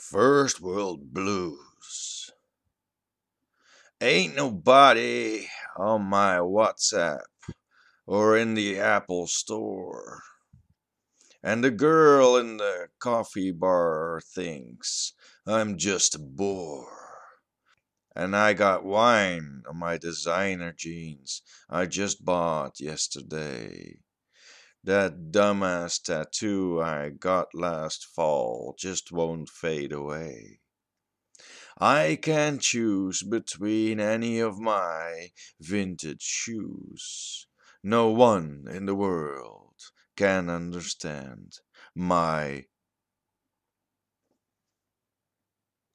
First World Blues. Ain't nobody on my WhatsApp or in the Apple Store. And the girl in the coffee bar thinks I'm just a bore. And I got wine on my designer jeans I just bought yesterday. That dumbass tattoo I got last fall just won't fade away. I can choose between any of my vintage shoes. No one in the world can understand my